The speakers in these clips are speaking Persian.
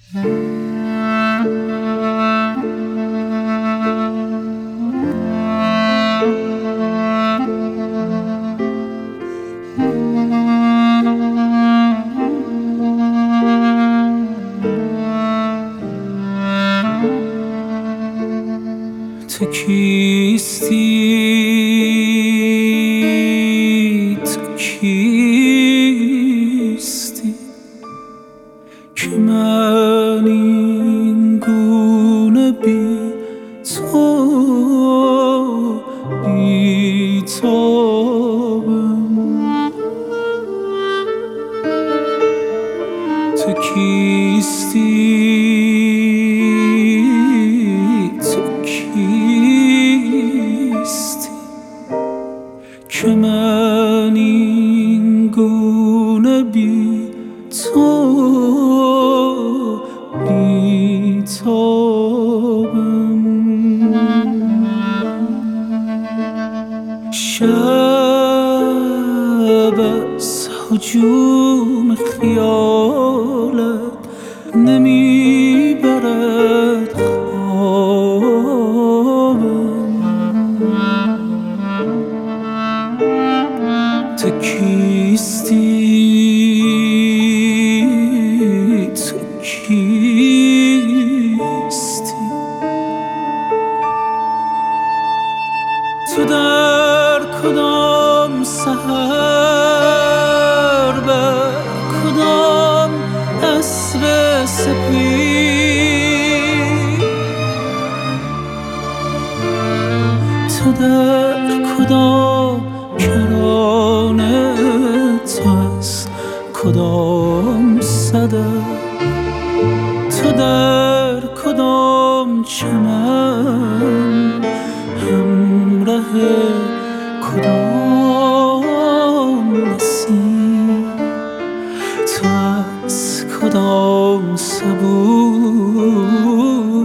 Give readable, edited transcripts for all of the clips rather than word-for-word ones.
تو کیستی، تو کیستی که من این گونه بی تو بی تابم. تو کیستی، که من این گونه بی تو بی تابم. شب از هجوم خیالت نمیبرد خوابم. تو کیستی، تو کیستی، تو در کدام سحر بر کدام اسب سپید، تو در کدام کرانه، تو از کدام صدف، تو در کدام چمن، همراه کدام نسیم، تو از کدام صبور.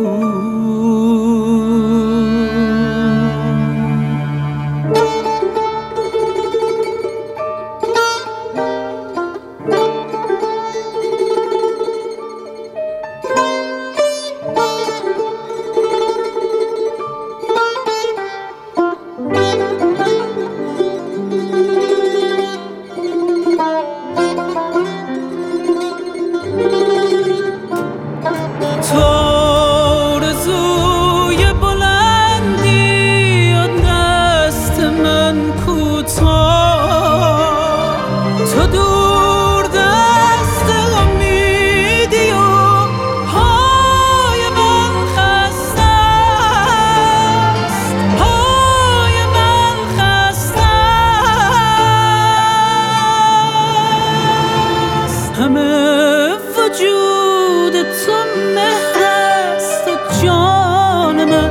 تو آرزوی بلندی و دست من کوتاه، تو دور دست امیدی و پای من خسته است، پای من خسته است. همه وجود تو مهر است و جان من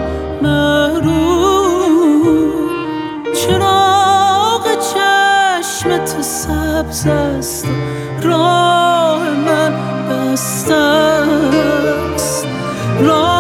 محروم. چراغ چشم تو سبز است و راه من بسته است.